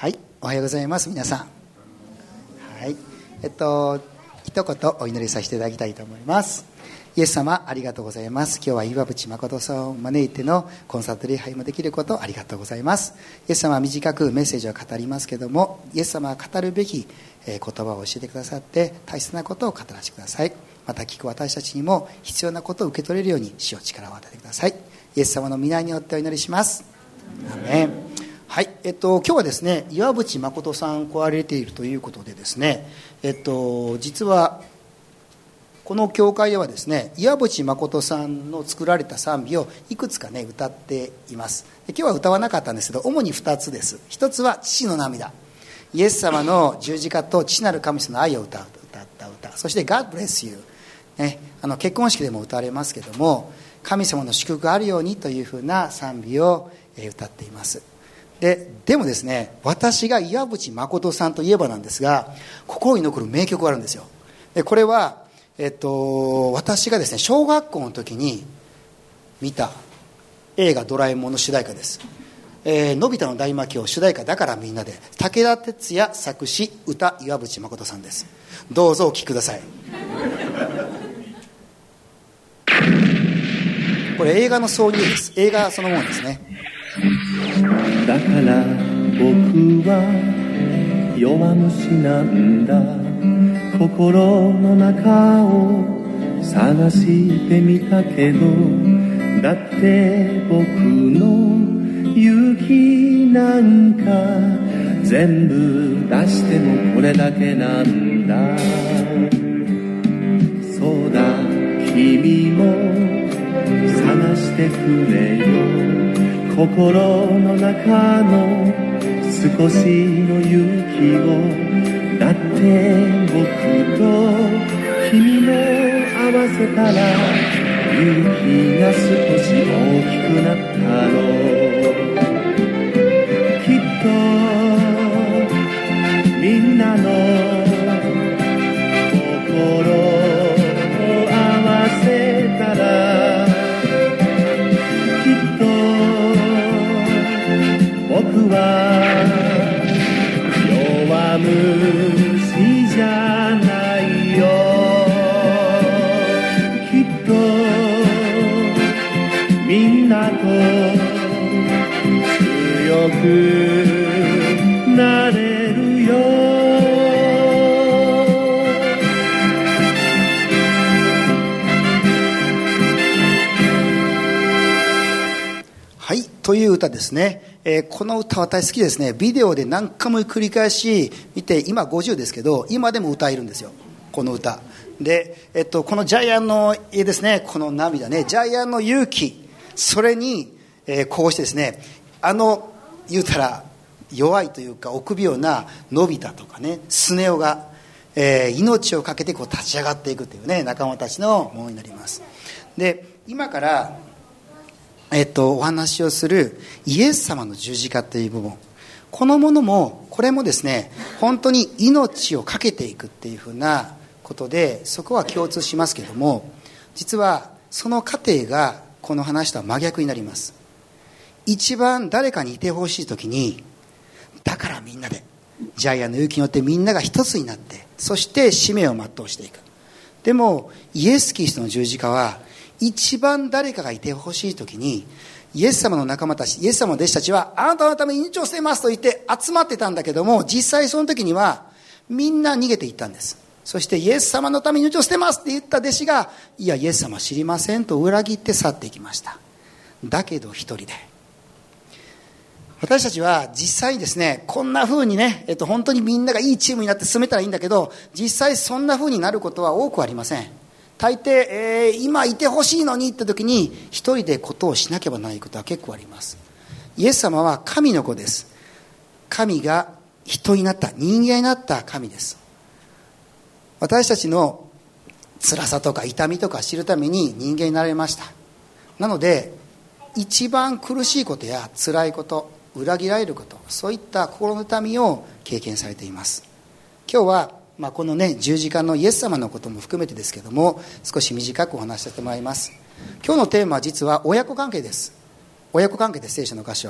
はい、おはようございます皆さん。はい、一言お祈りさせていただきたいと思います。イエス様ありがとうございます。今日は岩渕誠さんを招いてのコンサート礼拝もできることありがとうございます。イエス様は短くメッセージを語りますけども、イエス様は語るべき言葉を教えてくださって大切なことを語らせてください。また聞く私たちにも必要なことを受け取れるように主よ力を与えてください。イエス様の御名によってお祈りします。アーメン。はい、今日はですね、岩渕誠さん来られているということでですね、実はこの教会ではですね、岩渕誠さんの作られた賛美をいくつかね歌っています。今日は歌わなかったんですけど、主に2つです。1つは父の涙、イエス様の十字架と父なる神様の愛を歌った歌、そして God bless you、ね、結婚式でも歌われますけども、神様の祝福があるようにというふうな賛美を歌っています。でもですね、私が岩渕誠さんといえばなんですが、心に残る名曲があるんですよ。でこれは、私がですね小学校の時に見た映画ドラえもんの主題歌です。のび太の大魔教主題歌だからみんなで、武田鉄矢作詞歌岩渕誠さんです。どうぞお聴きください。これ映画の挿入です。映画そのものですね。 だから僕は弱虫なんだ、心の中を探してみたけど、だって僕の勇気なんか全部出してもこれだけなんだ。そうだ君も探してくれよ、心の中の少しの勇気を。だって僕と君も合わせたら勇気が少し大きくなったの。きっとみんなの心を合わせたら、きっと僕は弱虫じゃないよ。きっとみんなと強くなれるよ。 はい、という歌ですね。この歌私好きですね。ビデオで何回も繰り返し見て、今50ですけど今でも歌えるんですよ、この歌で。このジャイアンの絵ですね、この涙ね、ジャイアンの勇気、それに、こうしてですね、言うたら弱いというか臆病なのび太とかね、スネ夫が、命を懸けてこう立ち上がっていくというね、仲間たちのものになります。で今からお話をするイエス様の十字架という部分、このものもこれもですね、本当に命を懸けていくっていうふうなことで、そこは共通しますけども、実はその過程がこの話とは真逆になります。一番誰かにいてほしい時に、だからみんなでジャイアンの勇気によってみんなが一つになって、そして使命を全うしていく。でもイエス・キリストの十字架は一番誰かがいてほしいときに、イエス様の仲間たち、イエス様の弟子たちはあなたのために命を捨てますと言って集まってたんだけども、実際その時にはみんな逃げていったんです。そしてイエス様のために命を捨てますって言った弟子が、いやイエス様は知りませんと裏切って去っていきました。だけど一人で、私たちは実際にですね、こんな風にね、本当にみんながいいチームになって進めたらいいんだけど、実際そんな風になることは多くありません。大抵、今いてほしいのにって時に一人でことをしなければならないことは結構あります。イエス様は神の子です。神が人になった、人間になった神です。私たちの辛さとか痛みとか知るために人間になられました。なので一番苦しいことや辛いこと、裏切られること、そういった心の痛みを経験されています。今日はこのね、十字架のイエス様のことも含めてですけども、少し短くお話しさせてもらいます。今日のテーマは実は親子関係です。親子関係です、聖書の箇所は。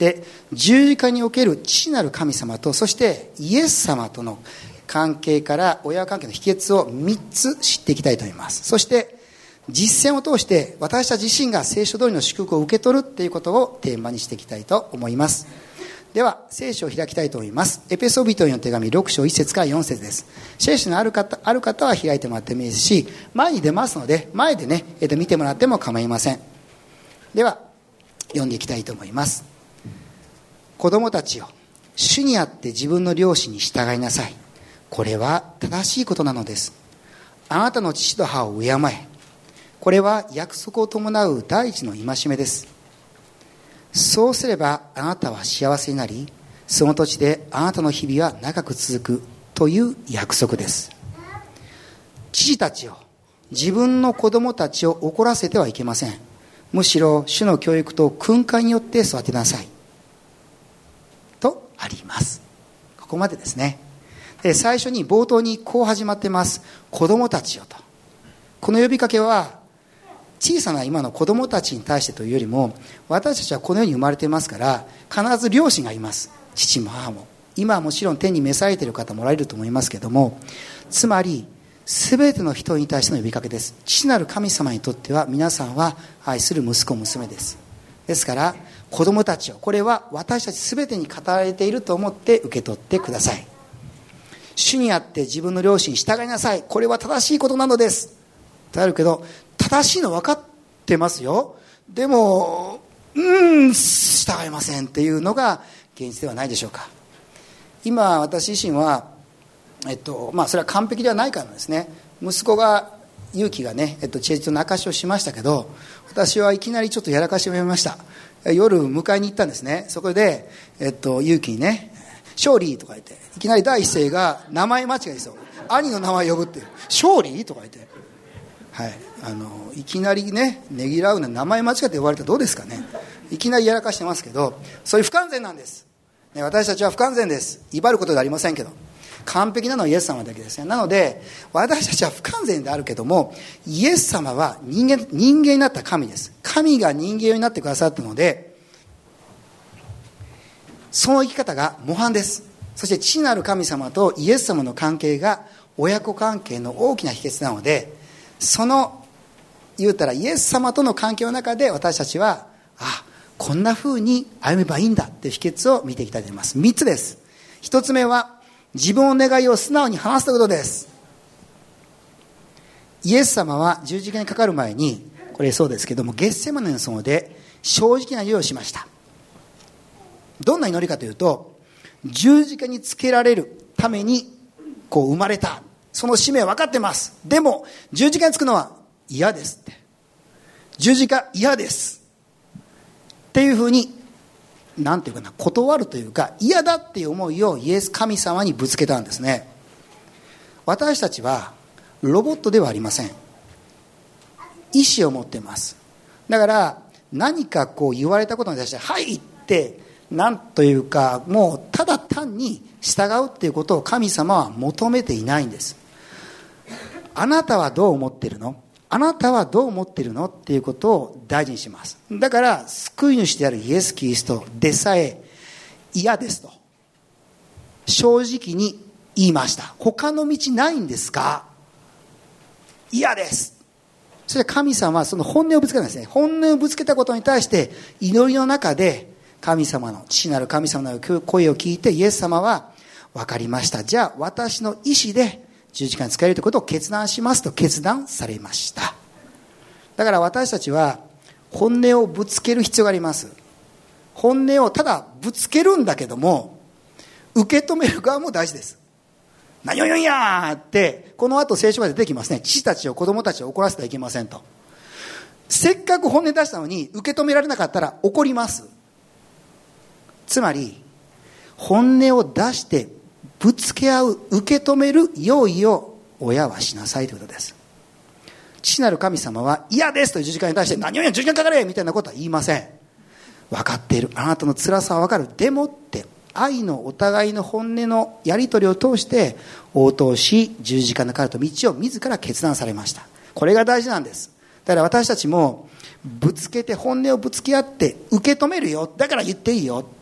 で、十字架における父なる神様と、そしてイエス様との関係から親関係の秘訣を3つ知っていきたいと思います。そして実践を通して私たち自身が聖書通りの祝福を受け取るということをテーマにしていきたいと思います。では聖書を開きたいと思います。エペソビトへの手紙6章1節から4節です。聖書のある方は開いてもらってもいいですし、前に出ますので前でね、見てもらっても構いません。では読んでいきたいと思います。子供たちよ、主にあって自分の両親に従いなさい。これは正しいことなのです。あなたの父と母を敬え。これは約束を伴う第一の戒めです。そうすればあなたは幸せになり、その土地であなたの日々は長く続くという約束です。父たちよ、自分の子供たちを怒らせてはいけません。むしろ主の教育と訓戒によって育てなさいとあります。ここまでですね。で、最初に冒頭にこう始まってます。子供たちよと。この呼びかけは小さな今の子供たちに対してというよりも、私たちはこの世に生まれていますから、必ず両親がいます。父も母も。今はもちろん天に召されている方もおられると思いますけれども、つまり全ての人に対しての呼びかけです。父なる神様にとっては皆さんは愛する息子娘です。ですから子供たちを、これは私たち全てに語られていると思って受け取ってください。主にあって自分の両親に従いなさい。これは正しいことなのですとあるけど、正しいの分かってますよ。でも従いませんっていうのが現実ではないでしょうか。今私自身はそれは完璧ではないからですね。息子が勇気がね、知恵と泣かしをしましたけど、私はいきなりちょっとやらかしをやめました。夜迎えに行ったんですね。そこで勇気にね、勝利とか言って、いきなり第一声が名前間違いですよ。兄の名前呼ぶっていう、勝利とか言って、はい、いきなりね、ねぎらうな名前間違って呼ばれたらどうですかね。いきなりやらかしてますけど、そういう不完全なんです、ね、私たちは不完全です。威張ることではありませんけど、完璧なのはイエス様だけですね。なので私たちは不完全であるけども、イエス様は人間になった神です。神が人間になってくださったので、その生き方が模範です。そして父なる神様とイエス様の関係が親子関係の大きな秘訣なので、その言うたらイエス様との関係の中で私たちはこんな風に歩めばいいんだっていう秘訣を見ていきたいと思います。3つです。1つ目は自分の願いを素直に話すということです。イエス様は十字架にかかる前に、これそうですけども、ゲッセマネの園で正直な祈りをしました。どんな祈りかというと、十字架につけられるために生まれた、その使命は分かってます。でも十字架につくのは嫌ですって、十字架嫌ですっていうふうになんていうかな、断るというか、嫌だっていう思いをイエス神様にぶつけたんですね。私たちはロボットではありません。意志を持っています。だから何か言われたことに対してはいってなんというか、もうただ単に従うっていうことを神様は求めていないんです。あなたはどう思ってるの？あなたはどう思ってるのっていうことを大事にします。だから救い主であるイエス・キリストでさえ嫌ですと正直に言いました。他の道ないんですか？嫌です。そして神様はその本音をぶつけたんですね。本音をぶつけたことに対して祈りの中で神様の、父なる神様の声を聞いて、イエス様は分かりました、じゃあ私の意志で十字架につけるということを決断しますと決断されました。だから私たちは本音をぶつける必要があります。本音をただぶつけるんだけども、受け止める側も大事です。何を言うんやーってこの後聖書が出てきますね。父たちを子供たちを怒らせてはいけませんと。せっかく本音出したのに受け止められなかったら怒ります。つまり本音を出してぶつけ合う、受け止める用意を親はしなさいということです。父なる神様は嫌ですという十字架に対して何を言う、十字架にかかれみたいなことは言いません。分かっている、あなたの辛さは分かる、でもって愛のお互いの本音のやり取りを通して応答し、十字架にかかると道を自ら決断されました。これが大事なんです。だから私たちもぶつけて、本音をぶつけ合って受け止めるよ、だから言っていいよ、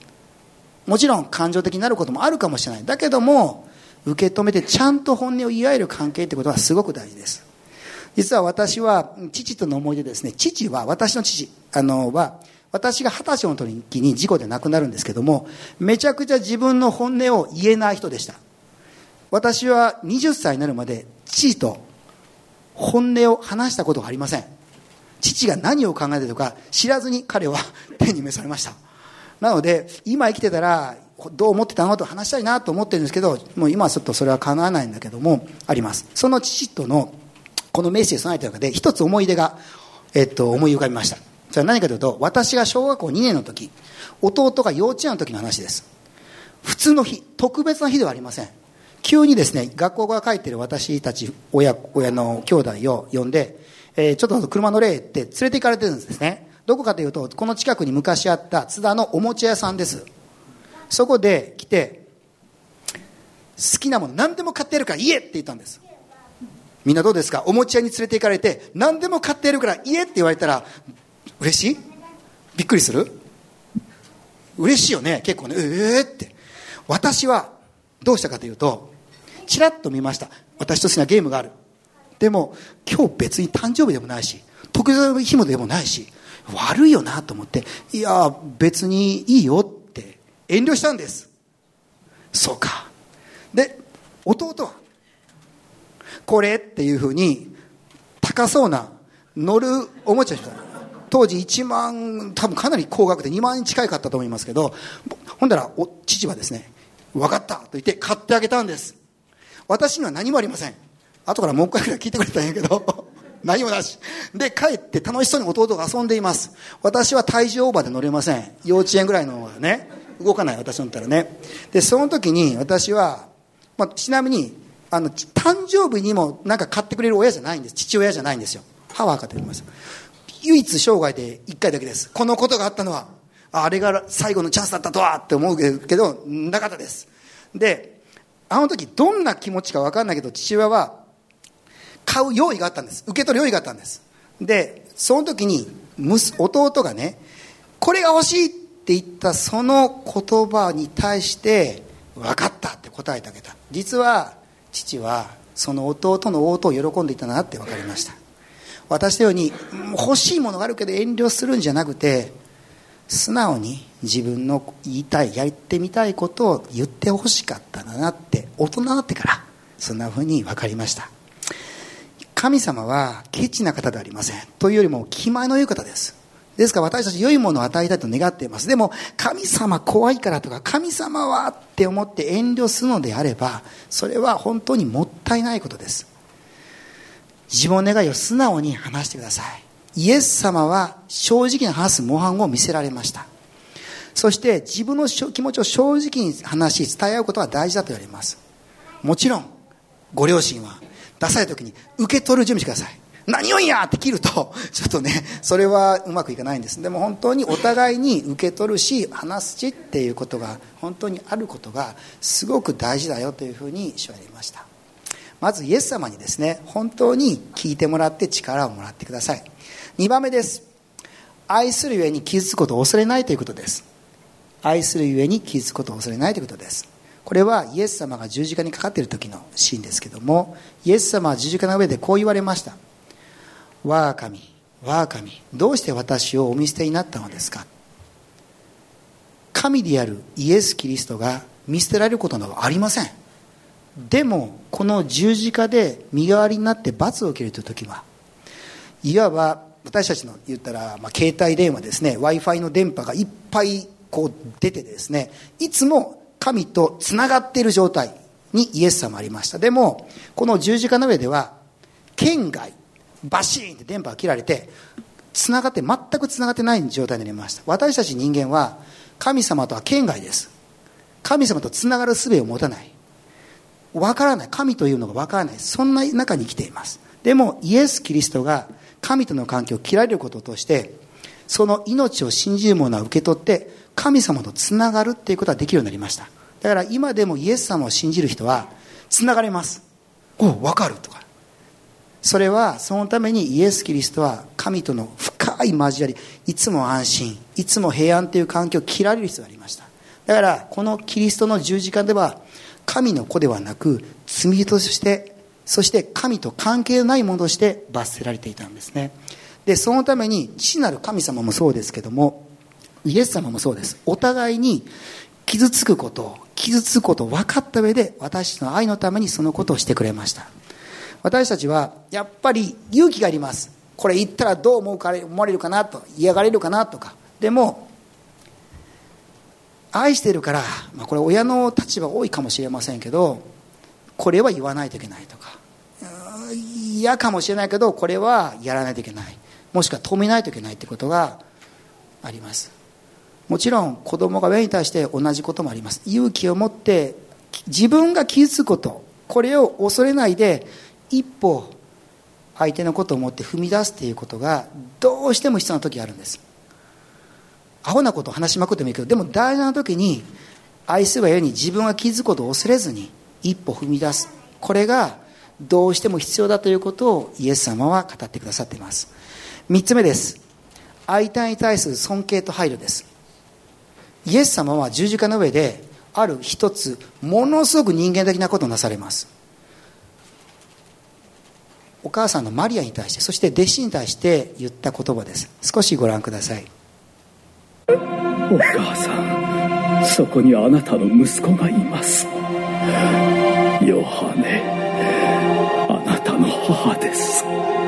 もちろん感情的になることもあるかもしれない。だけども受け止めてちゃんと本音を言い合える関係ってことはすごく大事です。実は私は父との思い出ですね。私の父は私が20歳の時に事故で亡くなるんですけども、めちゃくちゃ自分の本音を言えない人でした。私は20歳になるまで父と本音を話したことがありません。父が何を考えているとか知らずに彼は天に召されました。なので今生きてたらどう思ってたのと話したいなと思ってるんですけど、もう今はちょっとそれは叶わないんだけどもあります。その父とのこのメッセージを備えている中で一つ思い出が、思い浮かびました。それは何かというと、私が小学校2年の時、弟が幼稚園の時の話です。普通の日、特別な日ではありません。急にですね、学校から帰っている私たち親の兄弟を呼んで、ちょっと車乗れって連れて行かれてるんですね。どこかというと、この近くに昔あった津田のおもちゃ屋さんです。そこで来て、好きなもの何でも買ってやるから言えって言ったんです。みんなどうですか？おもちゃ屋に連れて行かれて何でも買ってやるから言えって言われたら嬉しい？びっくりする？嬉しいよね。結構ね、って。私はどうしたかというと、チラッと見ました。私と好きなゲームがある。でも今日別に誕生日でもないし特別な日もでもないし悪いよなと思って、いや別にいいよって遠慮したんです。そうか。で弟はこれっていうふうに高そうな乗るおもちゃでした。当時1万、多分かなり高額で2万円近いかったと思いますけど、ほんだら父はですね、分かったと言って買ってあげたんです。私には何もありません。後からもう一回くらい聞いてくれたんやけど何もなしで、帰って楽しそうに弟が遊んでいます。私は体重オーバーで乗れません。幼稚園ぐらいのね、動かない。私乗ったらね。でその時に私は、ちなみに誕生日にもなんか買ってくれる親じゃないんです。父親じゃないんですよ。母が買ってくれます。唯一生涯で1回だけです。このことがあったのはあれが最後のチャンスだったとはって思うけどなかったです。であの時どんな気持ちか分かんないけど、父親は買う用意があったんです。受け取る用意があったんです。でその時に弟がね、これが欲しいって言ったその言葉に対して分かったって答えてあげた。実は父はその弟の応答を喜んでいたなって分かりました。私のように欲しいものがあるけど遠慮するんじゃなくて、素直に自分の言いたいやってみたいことを言ってほしかったんだなって大人になってからそんなふうに分かりました。神様はケチな方ではありません。というよりも気前の良い方です。ですから私たち良いものを与えたいと願っています。でも神様怖いからとか神様はって思って遠慮するのであれば、それは本当にもったいないことです。自分の願いを素直に話してください。イエス様は正直に話す模範を見せられました。そして自分の気持ちを正直に話し伝え合うことは大事だと言われます。もちろんご両親は出された時に受け取る準備してください。何をんやって切るとちょっとね、それはうまくいかないんです。でも本当にお互いに受け取るし話すしっていうことが本当にあることがすごく大事だよというふうに言われました。まずイエス様にですね、本当に聞いてもらって力をもらってください。2番目です。愛するゆえに傷つくことを恐れないということです。愛するゆえに傷つくことを恐れないということです。これはイエス様が十字架にかかっている時のシーンですけども、イエス様は十字架の上でこう言われました。我が神、我が神、どうして私をお見捨てになったのですか。神であるイエス・キリストが見捨てられることなどありません。でもこの十字架で身代わりになって罰を受けるという時は、いわば私たちの言ったら、携帯電話ですね、 Wi-Fi の電波がいっぱいこう出てですね、いつも神とつながっている状態にイエス様ありました。でもこの十字架の上では圏外、バシーンって電波が切られてつながって全くつながってない状態になりました。私たち人間は神様とは圏外です。神様とつながる術を持たない、わからない、神というのがわからない、そんな中に生きています。でもイエス・キリストが神との関係を切られることとして、その命を信じる者は受け取って神様とつながるっていうことができるようになりました。だから今でもイエス様を信じる人はつながれます。わかるとか。それはそのためにイエス・キリストは神との深い交わり、いつも安心、いつも平安という環境を切られる必要がありました。 だからこのキリストの十字架では神の子ではなく罪人として、そして神と関係のないものとして罰せられていたんですね。でそのために父なる神様もそうですけども、イエス様もそうです。お互いに傷つくことを分かった上で私の愛のためにそのことをしてくれました。私たちはやっぱり勇気があります。これ言ったらどう思われるかなと、嫌がれるかなとか。でも愛してるから、これ親の立場多いかもしれませんけど、これは言わないといけないとか、嫌かもしれないけどこれはやらないといけない、もしくは止めないといけないということがあります。もちろん子供が親に対して同じこともあります。勇気を持って自分が傷つくこと、これを恐れないで一歩相手のことを思って踏み出すということがどうしても必要な時があるんです。アホなことを話しまくってもいいけど、でも大事な時に愛するがように自分が傷つくことを恐れずに一歩踏み出す、これがどうしても必要だということをイエス様は語ってくださっています。3つ目です。相手に対する尊敬と配慮です。イエス様は十字架の上である一つものすごく人間的なことをなされます。お母さんのマリアに対して、そして弟子に対して言った言葉です。少しご覧ください。 お母さん、そこにあなたの息子がいます。ヨハネ、あなたの母です。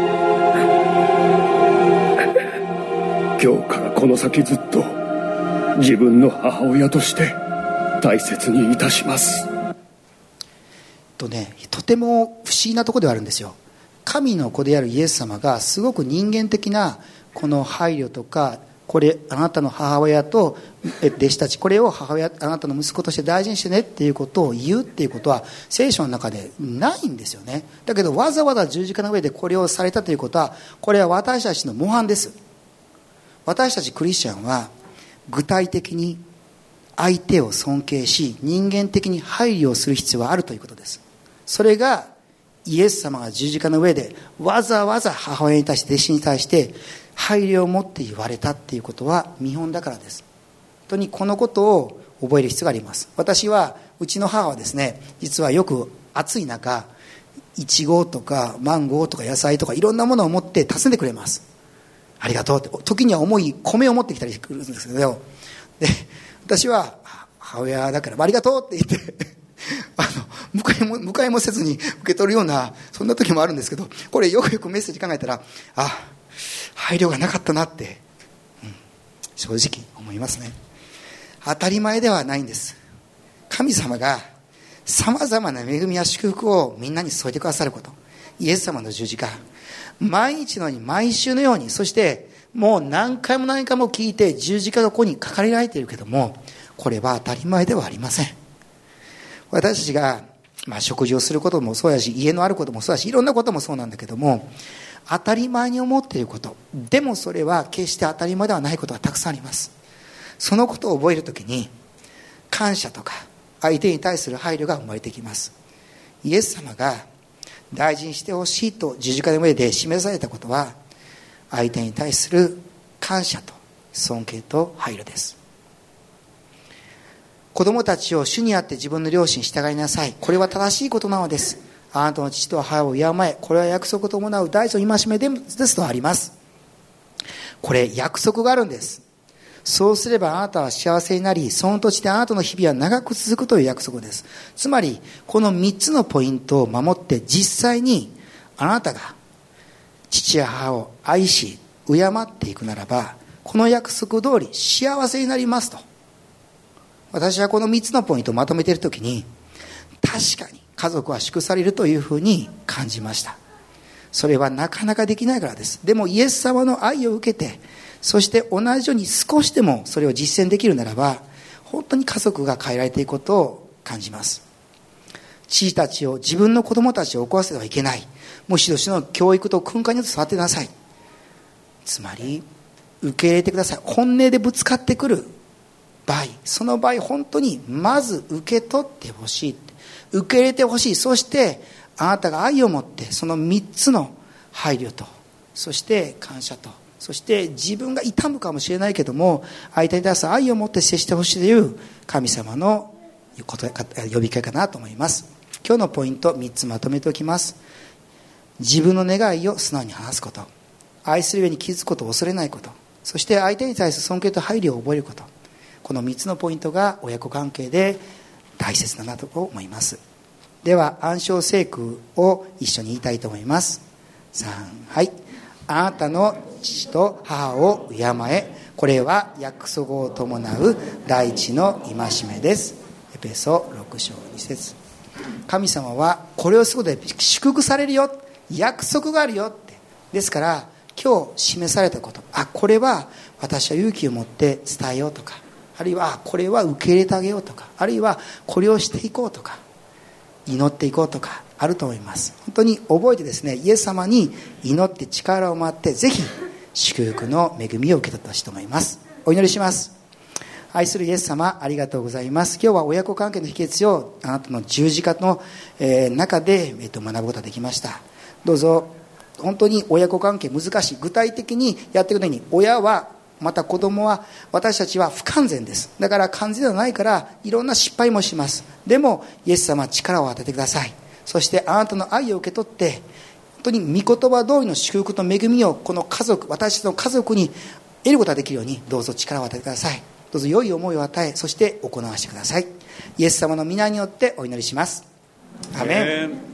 今日からこの先ずっと自分の母親として大切にいたします。 とても不思議なところではあるんですよ。神の子であるイエス様がすごく人間的なこの配慮とか、これあなたの母親と弟子たち、これを母親あなたの息子として大事にしてねっていうことを言うっていうことは聖書の中でないんですよね。だけどわざわざ十字架の上でこれをされたということは、これは私たちの模範です。私たちクリスチャンは具体的に相手を尊敬し、人間的に配慮をする必要があるということです。それがイエス様が十字架の上でわざわざ母親に対して弟子に対して配慮を持って言われたっていうことは見本だからです。本当にこのことを覚える必要があります。私はうちの母はですね、実はよく暑い中イチゴとかマンゴーとか野菜とかいろんなものを持って訪ねてくれます。ありがとうって、時には重い米を持ってきたりするんですけど、で私は母親だからありがとうって言って迎えもせずに受け取るようなそんな時もあるんですけど、これよくよくメッセージ考えたら、配慮がなかったなって、正直思いますね。当たり前ではないんです。神様がさまざまな恵みや祝福をみんなに添えてくださること、イエス様の十字架、毎日のように毎週のように、そしてもう何回も聞いて十字架がここに書かれられているけども、これは当たり前ではありません。私たちが食事をすることもそうやし、家のあることもそうやし、いろんなこともそうなんだけども、当たり前に思っていること、でもそれは決して当たり前ではないことがたくさんあります。そのことを覚えるときに感謝とか相手に対する配慮が生まれてきます。イエス様が大事にしてほしいと十字架の上で示されたことは、相手に対する感謝と尊敬と配慮です。子供たちを主にあって自分の両親に従いなさい、これは正しいことなのです。あなたの父と母を敬え、これは約束と伴う大事な戒めですとあります。これ約束があるんです。そうすればあなたは幸せになり、その土地であなたの日々は長く続くという約束です。つまりこの3つのポイントを守って、実際にあなたが父や母を愛し敬っていくならば、この約束通り幸せになりますと。私はこの3つのポイントをまとめているときに、確かに家族は祝されるというふうに感じました。それはなかなかできないからです。でもイエス様の愛を受けて、そして同じように少しでもそれを実践できるならば、本当に家族が変えられていくことを感じます。父たちを、自分の子供たちを怒らせてはいけない。むしろ主の教育と訓戒によって育てなさい。つまり受け入れてください。本音でぶつかってくる場合、その場合本当にまず受け取ってほしい、受け入れてほしい。そしてあなたが愛を持ってその3つの配慮と、そして感謝とそして自分が痛むかもしれないけども相手に対する愛を持って接してほしいという神様の呼びかけかなと思います。今日のポイント3つまとめておきます。自分の願いを素直に話すこと、愛する上に気づくことを恐れないこと、そして相手に対する尊敬と配慮を覚えること、この3つのポイントが親子関係で大切だなと思います。では暗唱聖句を一緒に言いたいと思います。3、はい。あなたの父と母を敬え、これは約束を伴う第一の戒めです。エペソ6章2節。神様はこれをすることで祝福されるよ、約束があるよって。ですから今日示されたこと、これは私は勇気を持って伝えようとか、あるいはこれは受け入れてあげようとか、あるいはこれをしていこうとか、祈っていこうとかあると思います。本当に覚えてですね、イエス様に祈って力をもらってぜひ祝福の恵みを受け取ってほしいと思います。お祈りします。愛するイエス様、ありがとうございます。今日は親子関係の秘訣をあなたの十字架の中で学ぶことができました。どうぞ本当に親子関係難しい、具体的にやっていくのに、親はまた子供は、私たちは不完全です。だから完全ではないからいろんな失敗もします。でもイエス様は力を与えてください。そしてあなたの愛を受け取って本当に御言葉通りの祝福と恵みをこの家族、私たちの家族に得ることができるようにどうぞ力を与えてください。どうぞ良い思いを与え、そして行わせてください。イエス様の皆によってお祈りします。アメン。